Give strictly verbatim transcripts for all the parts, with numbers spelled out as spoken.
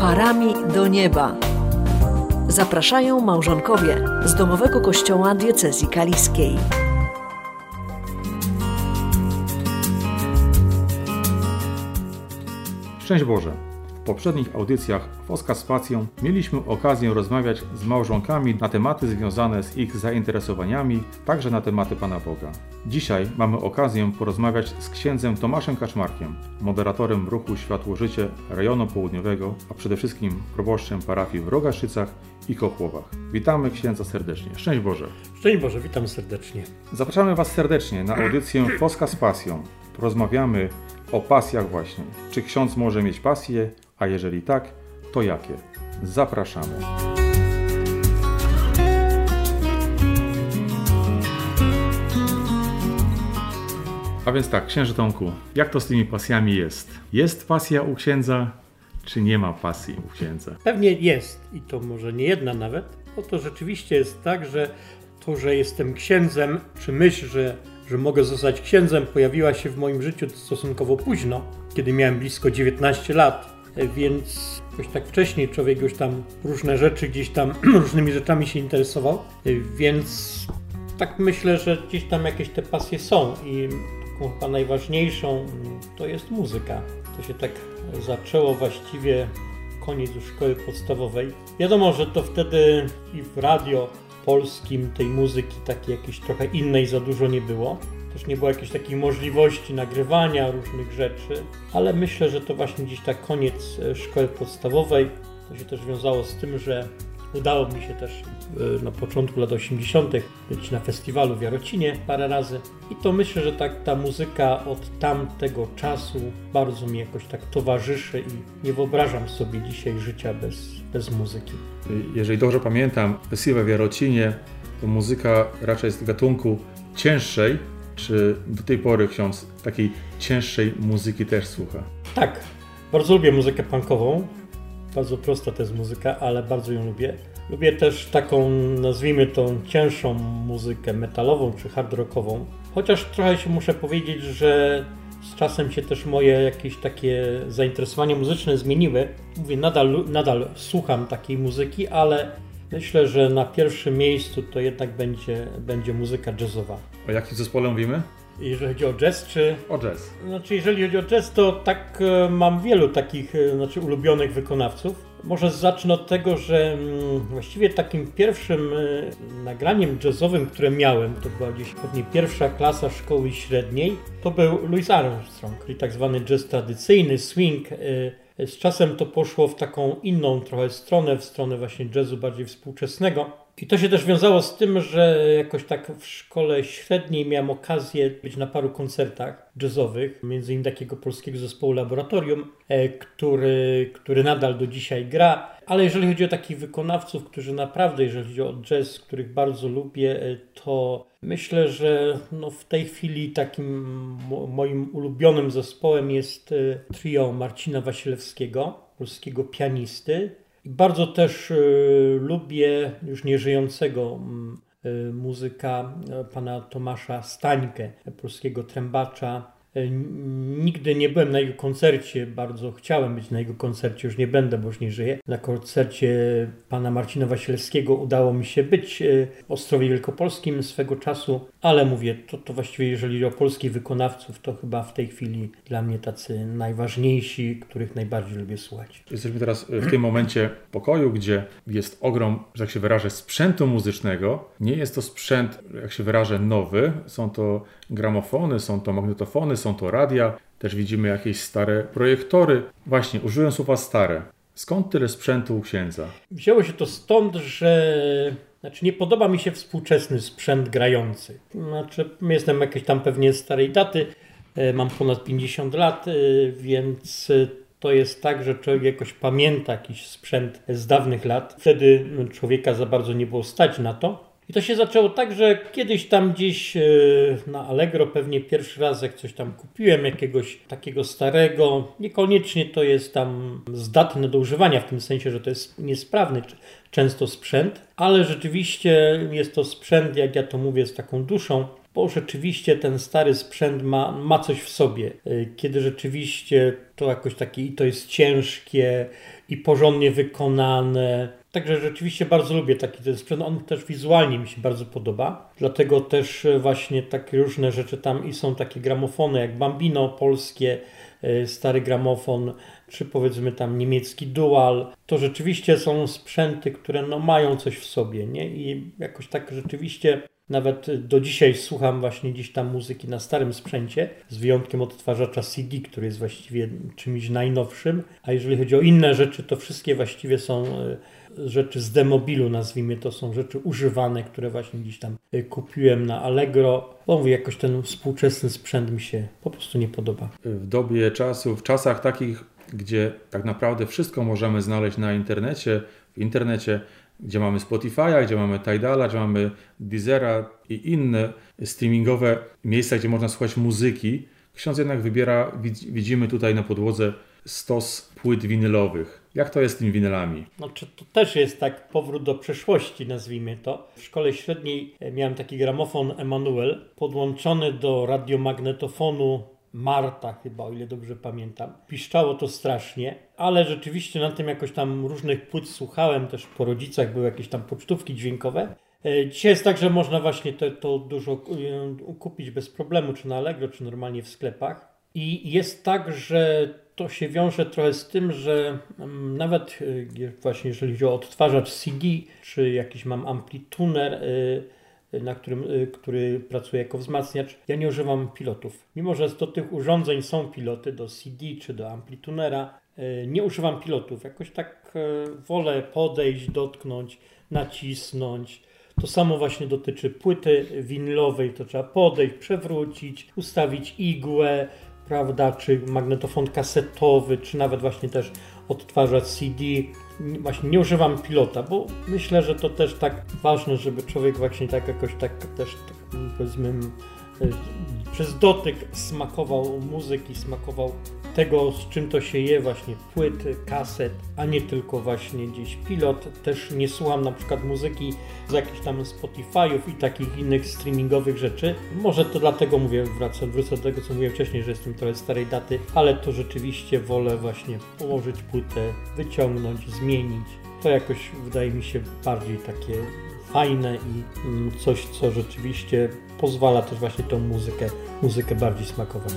Parami do nieba. Zapraszają małżonkowie z Domowego Kościoła Diecezji Kaliskiej. Szczęść Boże! W poprzednich audycjach Woska z Pasją mieliśmy okazję rozmawiać z małżonkami na tematy związane z ich zainteresowaniami, także na tematy Pana Boga. Dzisiaj mamy okazję porozmawiać z księdzem Tomaszem Kaczmarkiem, moderatorem ruchu Światło-Życie rejonu południowego, a przede wszystkim proboszczem parafii w Rogaszycach i Kochłowach. Witamy księdza serdecznie. Szczęść Boże! Szczęść Boże, witam serdecznie. Zapraszamy Was serdecznie na audycję Woska z Pasją. Porozmawiamy o pasjach właśnie. Czy ksiądz może mieć pasje, a jeżeli tak, to jakie? Zapraszamy. A więc tak, księże Tomku, jak to z tymi pasjami jest? Jest pasja u księdza, czy nie ma pasji u księdza? Pewnie jest i to może nie jedna nawet, bo to rzeczywiście jest tak, że to, że jestem księdzem, czy myśl, że że mogę zostać księdzem, pojawiła się w moim życiu stosunkowo późno, kiedy miałem blisko dziewiętnaście lat, więc jakoś tak wcześniej człowiek już tam różne rzeczy, gdzieś tam różnymi rzeczami się interesował, więc tak myślę, że gdzieś tam jakieś te pasje są i taką chyba najważniejszą to jest muzyka. To się tak zaczęło właściwie koniec już szkoły podstawowej. Wiadomo, że to wtedy i w radio polskim tej muzyki takiej jakiejś trochę innej za dużo nie było. Też nie było jakiejś takiej możliwości nagrywania różnych rzeczy, ale myślę, że to właśnie gdzieś tak koniec szkoły podstawowej. To się też wiązało z tym, że udało mi się też na początku lat osiemdziesiątych być na festiwalu w Jarocinie parę razy. I to myślę, że tak ta muzyka od tamtego czasu bardzo mi jakoś tak towarzyszy i nie wyobrażam sobie dzisiaj życia bez, bez muzyki. Jeżeli dobrze pamiętam, festiwal w Jarocinie to muzyka raczej z gatunku cięższej. Czy do tej pory ksiądz takiej cięższej muzyki też słucha? Tak, bardzo lubię muzykę punkową. Bardzo prosta to jest muzyka, ale bardzo ją lubię. Lubię też taką, nazwijmy tą cięższą muzykę metalową czy hard rockową. Chociaż trochę się muszę powiedzieć, że z czasem się też moje jakieś takie zainteresowania muzyczne zmieniły. Mówię, nadal, nadal słucham takiej muzyki, ale myślę, że na pierwszym miejscu to jednak będzie, będzie muzyka jazzowa. O jakim zespole mówimy? Jeżeli chodzi o jazz, czy... O jazz. Znaczy, jeżeli chodzi o jazz, to tak e, mam wielu takich e, znaczy ulubionych wykonawców. Może zacznę od tego, że mm, właściwie takim pierwszym e, nagraniem jazzowym, które miałem, to była gdzieś pewnie pierwsza klasa szkoły średniej, to był Louis Armstrong, czyli tak zwany jazz tradycyjny, swing. E, z czasem to poszło w taką inną trochę stronę, w stronę właśnie jazzu bardziej współczesnego. I to się też wiązało z tym, że jakoś tak w szkole średniej miałem okazję być na paru koncertach jazzowych, między innymi takiego polskiego zespołu Laboratorium, który, który nadal do dzisiaj gra. Ale jeżeli chodzi o takich wykonawców, którzy naprawdę, jeżeli chodzi o jazz, których bardzo lubię, to myślę, że no w tej chwili takim moim ulubionym zespołem jest trio Marcina Wasilewskiego, polskiego pianisty. I bardzo też y, lubię już nieżyjącego y, muzyka y, pana Tomasza Stańkę, polskiego trębacza. Y, nigdy nie byłem na jego koncercie, bardzo chciałem być na jego koncercie, już nie będę, bo już nie żyję. Na koncercie pana Marcina Wasilewskiego udało mi się być y, w Ostrowie Wielkopolskim swego czasu, ale mówię, to, to właściwie jeżeli chodzi o polskich wykonawców, to chyba w tej chwili dla mnie tacy najważniejsi, których najbardziej lubię słuchać. Jesteśmy teraz w tym momencie w pokoju, gdzie jest ogrom, że jak się wyrażę, sprzętu muzycznego. Nie jest to sprzęt, jak się wyrażę, nowy. Są to gramofony, są to magnetofony, są to radia. Też widzimy jakieś stare projektory. Właśnie, użyłem słowa stare. Skąd tyle sprzętu u księdza? Wzięło się to stąd, że znaczy nie podoba mi się współczesny sprzęt grający. Znaczy jestem jakiejś tam pewnie starej daty, mam ponad pięćdziesiąt lat, więc to jest tak, że człowiek jakoś pamięta jakiś sprzęt z dawnych lat. Wtedy człowieka za bardzo nie było stać na to. I to się zaczęło tak, że kiedyś tam gdzieś na Allegro pewnie pierwszy raz jak coś tam kupiłem jakiegoś takiego starego, niekoniecznie to jest tam zdatne do używania w tym sensie, że to jest niesprawny często sprzęt, ale rzeczywiście jest to sprzęt, jak ja to mówię, z taką duszą. bo rzeczywiście ten stary sprzęt ma, ma coś w sobie. Kiedy rzeczywiście to jakoś takie i to jest ciężkie i porządnie wykonane. Także rzeczywiście bardzo lubię taki ten sprzęt. On też wizualnie mi się bardzo podoba. Dlatego też właśnie takie różne rzeczy tam i są takie gramofony jak Bambino polskie, stary gramofon, czy powiedzmy tam niemiecki Dual. To rzeczywiście są sprzęty, które no mają coś w sobie, nie? I jakoś tak rzeczywiście nawet do dzisiaj słucham właśnie gdzieś tam muzyki na starym sprzęcie, z wyjątkiem odtwarzacza C D, który jest właściwie czymś najnowszym. A jeżeli chodzi o inne rzeczy, to wszystkie właściwie są rzeczy z demobilu, nazwijmy to, są rzeczy używane, które właśnie gdzieś tam kupiłem na Allegro. Bo mówię, jakoś ten współczesny sprzęt mi się po prostu nie podoba. W dobie czasu, w czasach takich, gdzie tak naprawdę wszystko możemy znaleźć na internecie, w internecie, gdzie mamy Spotify'a, gdzie mamy Tidala, gdzie mamy Deezera i inne streamingowe miejsca, gdzie można słuchać muzyki, ksiądz jednak wybiera, widzimy tutaj na podłodze stos płyt winylowych. Jak to jest z tymi winylami? Znaczy, to też jest tak powrót do przeszłości, nazwijmy to. W szkole średniej miałem taki gramofon Emanuel podłączony do radiomagnetofonu Marta chyba, o ile dobrze pamiętam. Piszczało to strasznie, ale rzeczywiście na tym jakoś tam różnych płyt słuchałem, też po rodzicach były jakieś tam pocztówki dźwiękowe. Dzisiaj jest tak, że można właśnie to, to dużo kupić bez problemu, czy na Allegro, czy normalnie w sklepach. I jest tak, że to się wiąże trochę z tym, że nawet właśnie jeżeli chodzi o odtwarzacz C D, czy jakiś mam amplituner, na którym, który pracuje jako wzmacniacz, ja nie używam pilotów. Mimo że do tych urządzeń są piloty, do C D czy do amplitunera, nie używam pilotów. Jakoś tak wolę podejść, dotknąć, nacisnąć. To samo właśnie dotyczy płyty winylowej, to trzeba podejść, przewrócić, ustawić igłę, prawda, czy magnetofon kasetowy, czy nawet właśnie też odtwarzacz C D. Właśnie nie używam pilota, bo myślę, że to też tak ważne, żeby człowiek właśnie tak jakoś tak też tak, powiedzmy przez dotyk smakował muzyki, smakował tego, z czym to się je, właśnie płyty, kaset, a nie tylko właśnie gdzieś pilot. Też nie słucham na przykład muzyki z jakichś tam Spotify'ów i takich innych streamingowych rzeczy. Może to dlatego mówię, wracam, wrócę do tego, co mówiłem wcześniej, że jestem trochę starej daty, ale to rzeczywiście wolę właśnie położyć płytę, wyciągnąć, zmienić. To jakoś wydaje mi się bardziej takie fajne i coś, co rzeczywiście pozwala też właśnie tą muzykę, muzykę bardziej smakować.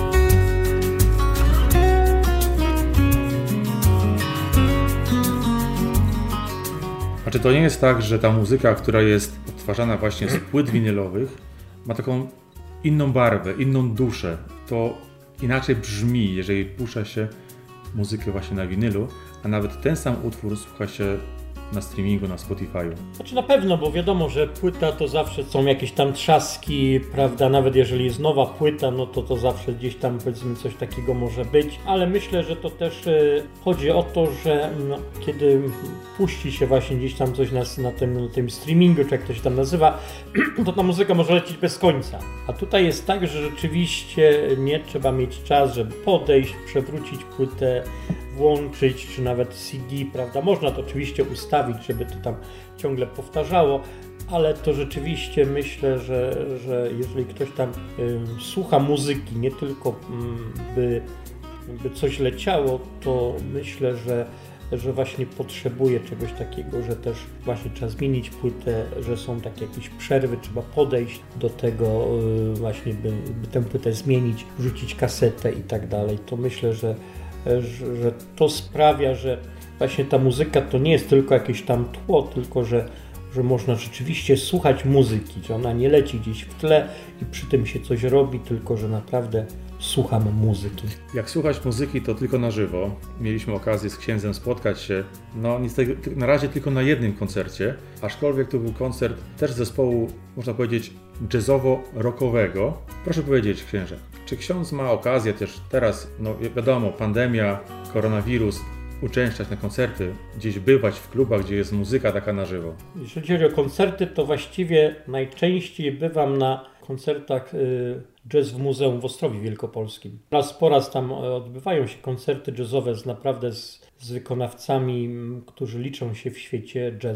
Znaczy to nie jest tak, że ta muzyka, która jest odtwarzana właśnie z płyt winylowych, ma taką inną barwę, inną duszę. To inaczej brzmi, jeżeli puszcza się muzykę właśnie na winylu, a nawet ten sam utwór słucha się na streamingu, na Spotify'u. Znaczy na pewno, bo wiadomo, że płyta to zawsze są jakieś tam trzaski, prawda, nawet jeżeli jest nowa płyta, no to to zawsze gdzieś tam powiedzmy coś takiego może być, ale myślę, że to też y, chodzi o to, że no, kiedy puści się właśnie gdzieś tam coś na, na, tym, na tym streamingu, czy jak to się tam nazywa, to ta muzyka może lecieć bez końca. A tutaj jest tak, że rzeczywiście nie trzeba mieć czas, żeby podejść, przewrócić płytę, włączyć, czy nawet C D, prawda? Można to oczywiście ustawić, żeby to tam ciągle powtarzało, ale to rzeczywiście myślę, że, że jeżeli ktoś tam y, słucha muzyki, nie tylko y, by, by coś leciało, to myślę, że, że właśnie potrzebuje czegoś takiego, że też właśnie trzeba zmienić płytę, że są takie jakieś przerwy, trzeba podejść do tego y, właśnie, by, by tę płytę zmienić, wrzucić kasetę i tak dalej. To myślę, że Że, że to sprawia, że właśnie ta muzyka to nie jest tylko jakieś tam tło, tylko że, że można rzeczywiście słuchać muzyki, że ona nie leci gdzieś w tle i przy tym się coś robi, tylko że naprawdę słucham muzyki. Jak słuchać muzyki, to tylko na żywo. Mieliśmy okazję z księdzem spotkać się, no niestety na razie tylko na jednym koncercie, aczkolwiek to był koncert też zespołu, można powiedzieć, jazzowo-rockowego. Proszę powiedzieć, księże, czy ksiądz ma okazję też teraz, no wiadomo, pandemia, koronawirus, uczęszczać na koncerty, gdzieś bywać w klubach, gdzie jest muzyka taka na żywo? Jeżeli chodzi o koncerty, to właściwie najczęściej bywam na koncertach y, jazz w Muzeum w Ostrowi Wielkopolskim. Raz po raz tam odbywają się koncerty jazzowe z naprawdę z, z wykonawcami, którzy liczą się w świecie jazzu.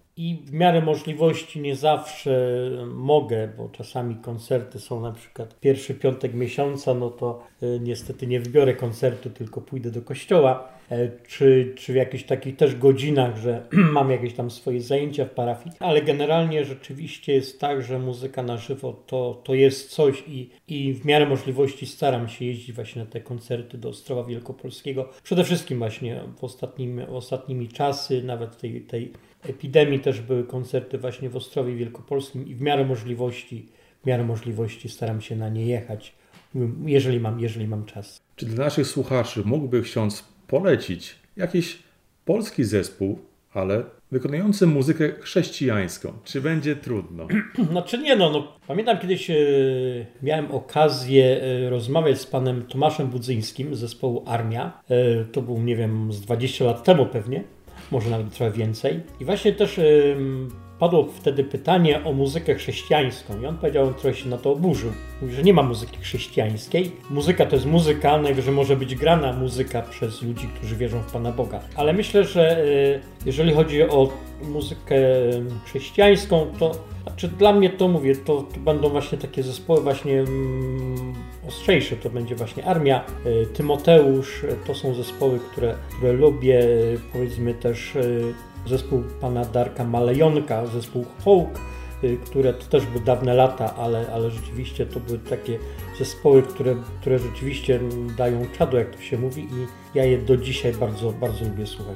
i w miarę możliwości nie zawsze mogę, bo czasami koncerty są na przykład pierwszy piątek miesiąca, no to y, niestety nie wybiorę koncertu, tylko pójdę do kościoła, y, czy, czy w jakichś takich też godzinach, że mam jakieś tam swoje zajęcia w parafii, ale generalnie rzeczywiście jest tak, że muzyka na żywo to, to jest coś i, i w miarę możliwości staram się jeździć właśnie na te koncerty do Ostrowa Wielkopolskiego. Przede wszystkim właśnie w, ostatnim, w ostatnimi czasy, nawet tej, tej epidemii też były koncerty właśnie w Ostrowie Wielkopolskim i w miarę możliwości, w miarę możliwości staram się na nie jechać, jeżeli mam, jeżeli mam czas. Czy dla naszych słuchaczy mógłby ksiądz polecić jakiś polski zespół, ale wykonujący muzykę chrześcijańską? Czy będzie trudno? Znaczy nie no, no pamiętam kiedyś e, miałem okazję e, rozmawiać z panem Tomaszem Budzyńskim z zespołu Armia. E, to był, nie wiem, z dwadzieścia lat temu pewnie. Może nawet trochę więcej. I właśnie też y, padło wtedy pytanie o muzykę chrześcijańską i on powiedział, on trochę się na to oburzył. Mówi, że nie ma muzyki chrześcijańskiej. Muzyka to jest muzyka, najwyżej może być grana muzyka przez ludzi, którzy wierzą w Pana Boga. Ale myślę, że y, jeżeli chodzi o muzykę chrześcijańską, to znaczy dla mnie to mówię, to, to będą właśnie takie zespoły właśnie mm, ostrzejsze, to będzie właśnie Armia, y, Tymoteusz, y, to są zespoły, które, które lubię, y, powiedzmy też y, zespół pana Darka Malejonka, zespół Hołk, y, które to też były dawne lata, ale, ale rzeczywiście to były takie zespoły, które, które rzeczywiście dają czadu, jak to się mówi i ja je do dzisiaj bardzo, bardzo lubię słuchać.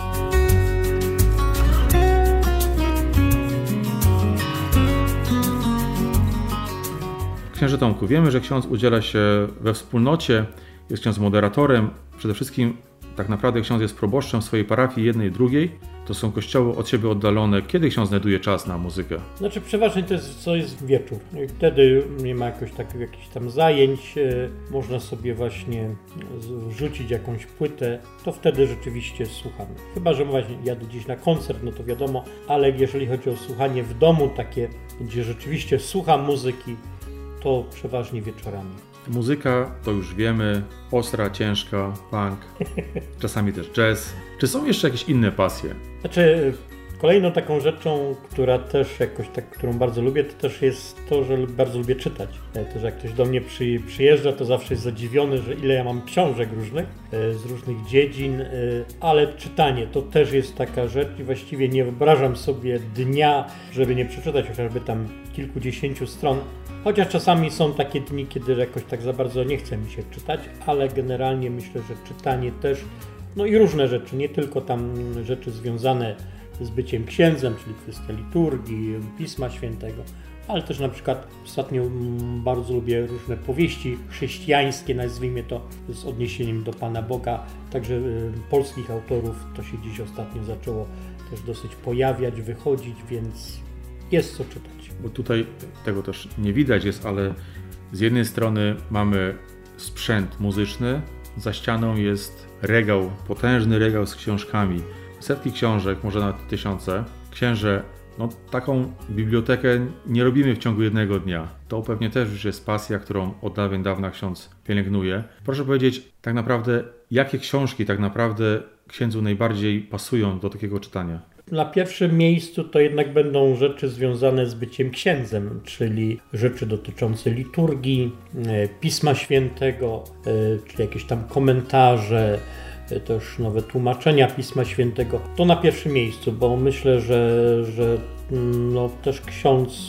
Księże Tomku, wiemy, że ksiądz udziela się we wspólnocie, jest ksiądz moderatorem, przede wszystkim tak naprawdę ksiądz jest proboszczem swojej parafii jednej i drugiej, to są kościoły od siebie oddalone. Kiedy ksiądz znajduje czas na muzykę? Znaczy przeważnie to jest, to jest wieczór. I wtedy nie ma jakoś takich jakichś tam zajęć, e, można sobie właśnie rzucić jakąś płytę, to wtedy rzeczywiście słuchamy. Chyba że właśnie jadę gdzieś na koncert, no to wiadomo, ale jeżeli chodzi o słuchanie w domu, takie, gdzie rzeczywiście słucham muzyki, to przeważnie wieczorami. Muzyka, to już wiemy, ostra, ciężka, punk, czasami też jazz. Czy są jeszcze jakieś inne pasje? Znaczy, kolejną taką rzeczą, która też jakoś tak, którą bardzo lubię, to też jest to, że bardzo lubię czytać. Też jak ktoś do mnie przy, przyjeżdża, to zawsze jest zadziwiony, że ile ja mam książek różnych, z różnych dziedzin, ale czytanie to też jest taka rzecz i właściwie nie wyobrażam sobie dnia, żeby nie przeczytać chociażby tam kilkudziesięciu stron. Chociaż czasami są takie dni, kiedy jakoś tak za bardzo nie chce mi się czytać, ale generalnie myślę, że czytanie też, no i różne rzeczy, nie tylko tam rzeczy związane z byciem księdzem, czyli kwestia liturgii, Pisma Świętego, ale też na przykład ostatnio bardzo lubię różne powieści chrześcijańskie, nazwijmy to z odniesieniem do Pana Boga, także polskich autorów, to się dziś ostatnio zaczęło też dosyć pojawiać, wychodzić, więc jest co czytać. Bo tutaj tego też nie widać jest, ale z jednej strony mamy sprzęt muzyczny, za ścianą jest regał, potężny regał z książkami. Setki książek, może nawet tysiące. Księże, no taką bibliotekę nie robimy w ciągu jednego dnia. To pewnie też już jest pasja, którą od dawien dawna ksiądz pielęgnuje. Proszę powiedzieć, tak naprawdę, jakie książki tak naprawdę księdzu najbardziej pasują do takiego czytania? Na pierwszym miejscu to jednak będą rzeczy związane z byciem księdzem, czyli rzeczy dotyczące liturgii, Pisma Świętego, czy jakieś tam komentarze, też nowe tłumaczenia Pisma Świętego. To na pierwszym miejscu, bo myślę, że, że no, też ksiądz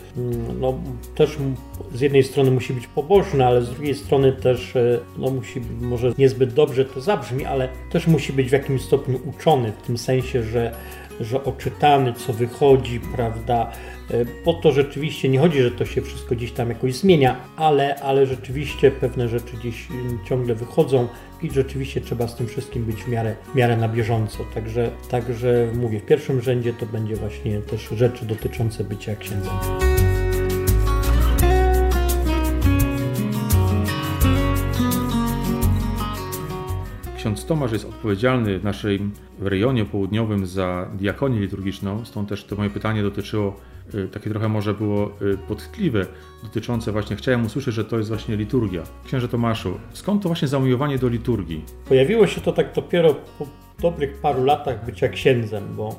no, też z jednej strony musi być pobożny, ale z drugiej strony też no, musi, może niezbyt dobrze to zabrzmi, ale też musi być w jakimś stopniu uczony, w tym sensie, że że oczytany, co wychodzi, prawda, bo to rzeczywiście nie chodzi, że to się wszystko gdzieś tam jakoś zmienia, ale, ale rzeczywiście pewne rzeczy gdzieś ciągle wychodzą i rzeczywiście trzeba z tym wszystkim być w miarę, w miarę na bieżąco. Także, także mówię, w pierwszym rzędzie to będzie właśnie też rzeczy dotyczące bycia księdzem. Ksiądz Tomasz jest odpowiedzialny w naszym rejonie południowym za diakonię liturgiczną, stąd też to moje pytanie dotyczyło, takie trochę może było podchwytliwe, dotyczące właśnie, chciałem usłyszeć, że to jest właśnie liturgia. Księże Tomaszu, skąd to właśnie zamiłowanie do liturgii? Pojawiło się to tak dopiero po dobrych paru latach bycia księdzem, bo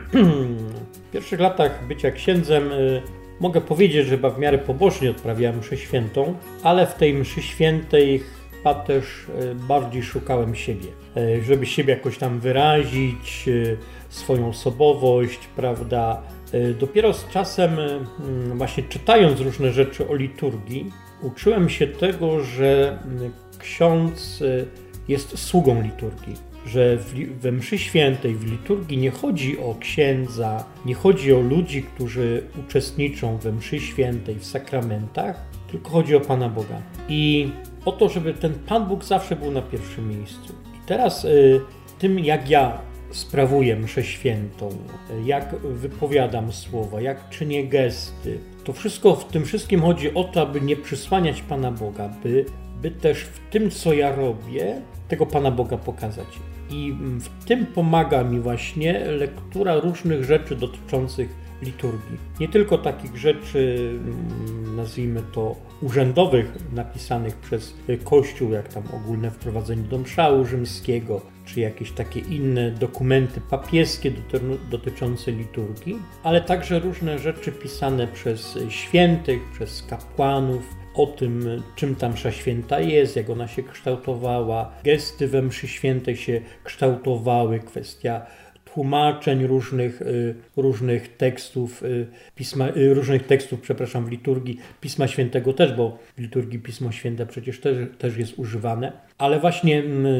w pierwszych latach bycia księdzem y, mogę powiedzieć, że chyba w miarę pobożnie odprawiałem mszę świętą, ale w tej mszy świętej chyba też y, bardziej szukałem siebie, y, żeby siebie jakoś tam wyrazić, y, swoją osobowość, prawda. Y, dopiero z czasem, y, właśnie czytając różne rzeczy o liturgii, uczyłem się tego, że y, ksiądz y, jest sługą liturgii. Że w, we mszy świętej, w liturgii nie chodzi o księdza, nie chodzi o ludzi, którzy uczestniczą we mszy świętej, w sakramentach, tylko chodzi o Pana Boga. I o to, żeby ten Pan Bóg zawsze był na pierwszym miejscu. I teraz y, tym, jak ja sprawuję mszę świętą, jak wypowiadam słowa, jak czynię gesty, to wszystko w tym wszystkim chodzi o to, aby nie przysłaniać Pana Boga, by, by też w tym, co ja robię, tego Pana Boga pokazać. I w tym pomaga mi właśnie lektura różnych rzeczy dotyczących liturgii. Nie tylko takich rzeczy, nazwijmy to, urzędowych, napisanych przez Kościół, jak tam ogólne wprowadzenie do mszału rzymskiego, czy jakieś takie inne dokumenty papieskie dotyczące liturgii, ale także różne rzeczy pisane przez świętych, przez kapłanów, o tym, czym ta msza święta jest, jak ona się kształtowała, gesty we mszy świętej się kształtowały, kwestia tłumaczeń różnych, różnych tekstów, pisma, różnych tekstów, przepraszam, w liturgii Pisma Świętego też, bo w liturgii Pismo Święte przecież też, też jest używane, ale właśnie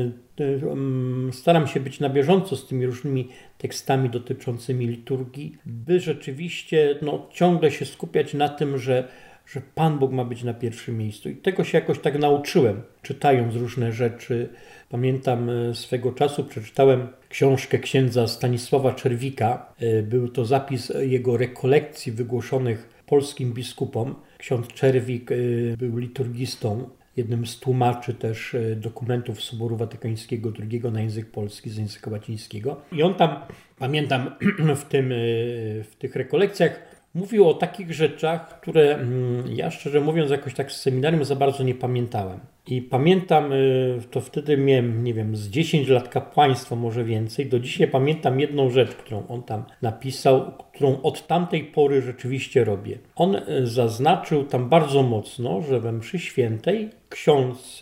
staram się być na bieżąco z tymi różnymi tekstami dotyczącymi liturgii, by rzeczywiście no, ciągle się skupiać na tym, że że Pan Bóg ma być na pierwszym miejscu. I tego się jakoś tak nauczyłem, czytając różne rzeczy. Pamiętam swego czasu przeczytałem książkę księdza Stanisława Czerwika. Był to zapis jego rekolekcji wygłoszonych polskim biskupom. Ksiądz Czerwik był liturgistą, jednym z tłumaczy też dokumentów Soboru Watykańskiego drugiego na język polski z języka łacińskiego. I on tam, pamiętam w, tym, w tych rekolekcjach, mówił o takich rzeczach, które ja szczerze mówiąc jakoś tak z seminarium za bardzo nie pamiętałem. I pamiętam, to wtedy miałem, nie wiem, z dziesięć lat kapłaństwa, może więcej. Do dzisiaj pamiętam jedną rzecz, którą on tam napisał, którą od tamtej pory rzeczywiście robię. On zaznaczył tam bardzo mocno, że we mszy świętej ksiądz,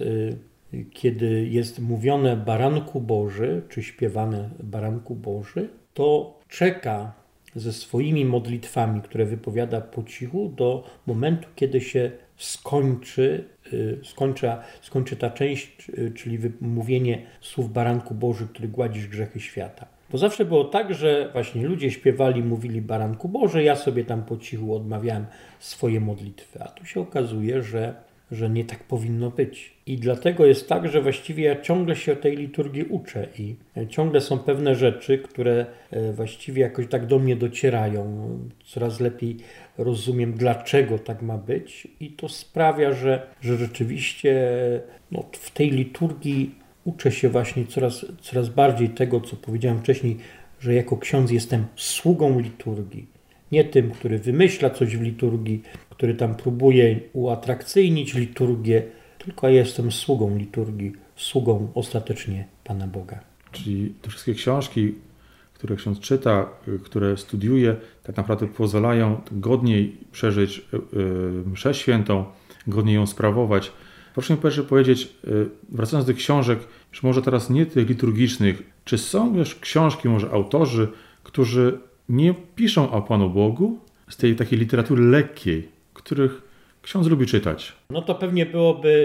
kiedy jest mówione Baranku Boży, czy śpiewane Baranku Boży, to czeka ze swoimi modlitwami, które wypowiada po cichu, do momentu, kiedy się skończy, skończy, skończy ta część, czyli mówienie słów Baranku Boży, który gładzisz grzechy świata. Bo zawsze było tak, że właśnie ludzie śpiewali, mówili Baranku Boży, ja sobie tam po cichu odmawiałem swoje modlitwy. A tu się okazuje, że że nie tak powinno być. I dlatego jest tak, że właściwie ja ciągle się o tej liturgii uczę i ciągle są pewne rzeczy, które właściwie jakoś tak do mnie docierają. Coraz lepiej rozumiem, dlaczego tak ma być i to sprawia, że, że rzeczywiście no, w tej liturgii uczę się właśnie coraz, coraz bardziej tego, co powiedziałem wcześniej, że jako ksiądz jestem sługą liturgii. Nie tym, który wymyśla coś w liturgii, który tam próbuje uatrakcyjnić liturgię, tylko ja jestem sługą liturgii, sługą ostatecznie Pana Boga. Czyli te wszystkie książki, które ksiądz czyta, które studiuje, tak naprawdę pozwalają godniej przeżyć mszę świętą, godniej ją sprawować. Proszę mi proszę powiedzieć, wracając do książek, już może teraz nie tych liturgicznych, czy są już książki, może autorzy, którzy nie piszą o Panu Bogu z tej takiej literatury lekkiej, których ksiądz lubi czytać? No to pewnie byłoby,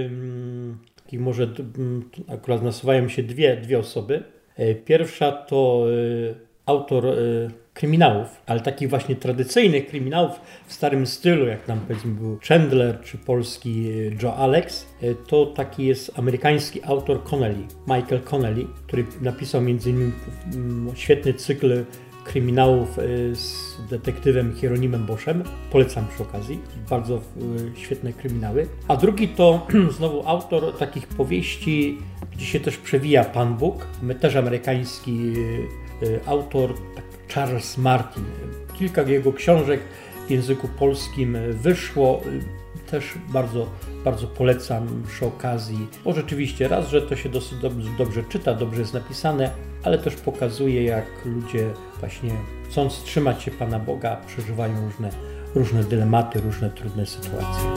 takich może akurat nasuwają się dwie, dwie osoby. Pierwsza to autor kryminałów, ale takich właśnie tradycyjnych kryminałów w starym stylu, jak tam powiedzmy był Chandler czy polski Joe Alex, to taki jest amerykański autor Connelly, Michael Connelly, który napisał między innymi świetny cykl kryminałów z detektywem Hieronimem Boschem. Polecam przy okazji. Bardzo świetne kryminały. A drugi to znowu autor takich powieści, gdzie się też przewija Pan Bóg. Też amerykański autor Charles Martin. Kilka jego książek w języku polskim wyszło. Też bardzo, bardzo polecam przy okazji, bo rzeczywiście raz, że to się dosyć dobrze, dobrze czyta, dobrze jest napisane, ale też pokazuje, jak ludzie właśnie chcąc trzymać się Pana Boga, przeżywają różne, różne dylematy, różne trudne sytuacje.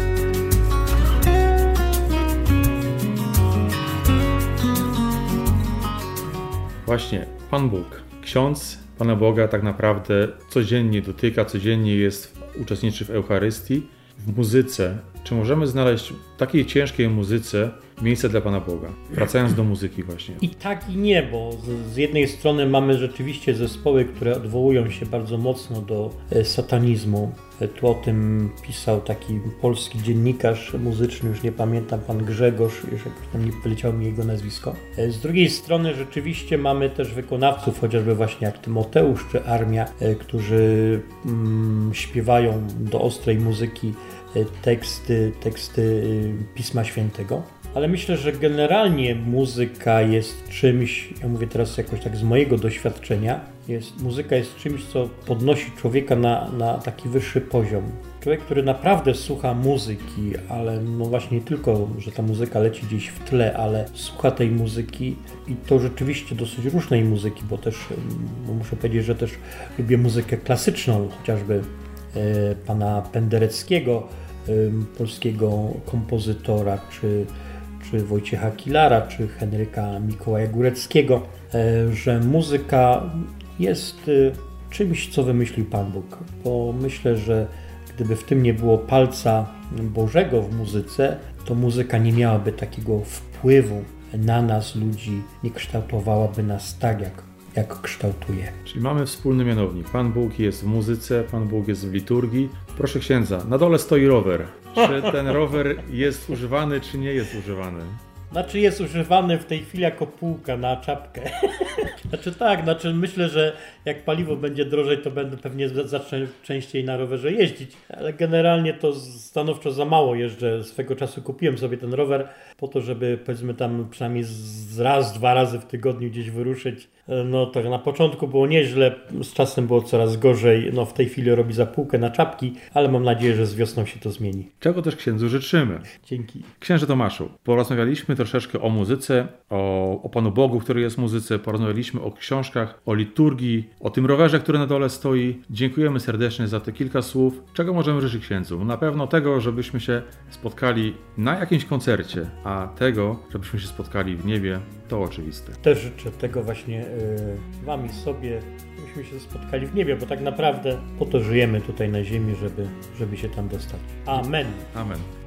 Właśnie, Pan Bóg, ksiądz Pana Boga tak naprawdę codziennie dotyka, codziennie jest, uczestniczy w Eucharystii, w muzyce. Czy możemy znaleźć w takiej ciężkiej muzyce miejsce dla Pana Boga? Wracając do muzyki właśnie. I tak i nie, bo z, z jednej strony mamy rzeczywiście zespoły, które odwołują się bardzo mocno do e, satanizmu. E, tu o tym pisał taki polski dziennikarz muzyczny, już nie pamiętam, pan Grzegorz, już tam nie wyleciało mi jego nazwisko. E, z drugiej strony rzeczywiście mamy też wykonawców, chociażby właśnie jak Tymoteusz czy Armia, e, którzy mm, śpiewają do ostrej muzyki e, teksty, teksty e, Pisma Świętego. Ale myślę, że generalnie muzyka jest czymś, ja mówię teraz jakoś tak z mojego doświadczenia, jest, muzyka jest czymś, co podnosi człowieka na, na taki wyższy poziom. Człowiek, który naprawdę słucha muzyki, ale no właśnie nie tylko, że ta muzyka leci gdzieś w tle, ale słucha tej muzyki i to rzeczywiście dosyć różnej muzyki, bo też no muszę powiedzieć, że też lubię muzykę klasyczną, chociażby e, pana Pendereckiego, e, polskiego kompozytora, czy czy Wojciecha Kilara, czy Henryka Mikołaja Góreckiego, że muzyka jest czymś, co wymyślił Pan Bóg. Bo myślę, że gdyby w tym nie było palca Bożego w muzyce, to muzyka nie miałaby takiego wpływu na nas, ludzi, nie kształtowałaby nas tak, jak, jak kształtuje. Czyli mamy wspólny mianownik. Pan Bóg jest w muzyce, Pan Bóg jest w liturgii. Proszę księdza, na dole stoi rower. Czy ten rower jest używany, czy nie jest używany? Znaczy jest używany w tej chwili jako półka na czapkę. Znaczy tak, znaczy myślę, że jak paliwo będzie drożej, to będę pewnie zacznę częściej na rowerze jeździć, ale generalnie to stanowczo za mało jeżdżę. Swego czasu kupiłem sobie ten rower po to, żeby powiedzmy tam przynajmniej z raz, dwa razy w tygodniu gdzieś wyruszyć. No tak na początku było nieźle, z czasem było coraz gorzej. No w tej chwili robi za półkę na czapki, ale mam nadzieję, że z wiosną się to zmieni. Czego też księdzu życzymy. Dzięki. Księże Tomaszu, porozmawialiśmy troszeczkę o muzyce, o, o Panu Bogu, który jest w muzyce, porozmawialiśmy o książkach, o liturgii, o tym rowerze, który na dole stoi. Dziękujemy serdecznie za te kilka słów. Czego możemy życzyć księdzu? Na pewno tego, żebyśmy się spotkali na jakimś koncercie, a tego, żebyśmy się spotkali w niebie, to oczywiste. Też życzę tego właśnie yy, wam i sobie, żebyśmy się spotkali w niebie, bo tak naprawdę po to żyjemy tutaj na ziemi, żeby, żeby się tam dostać. Amen. Amen.